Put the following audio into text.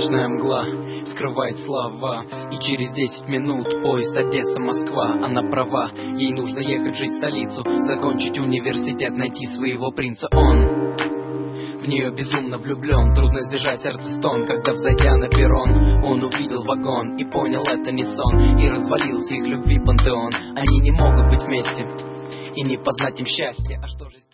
Ночная мгла скрывает слова, и через 10 минут поезд Одесса-Москва. Она права, ей нужно ехать жить в столицу, закончить университет, найти своего принца. Он в нее безумно влюблен, трудно сдержать сердце стон. Когда, взойдя на перрон, он увидел вагон и понял, это не сон, и развалился их любви пантеон. Они не могут быть вместе и не познать им счастья. А что же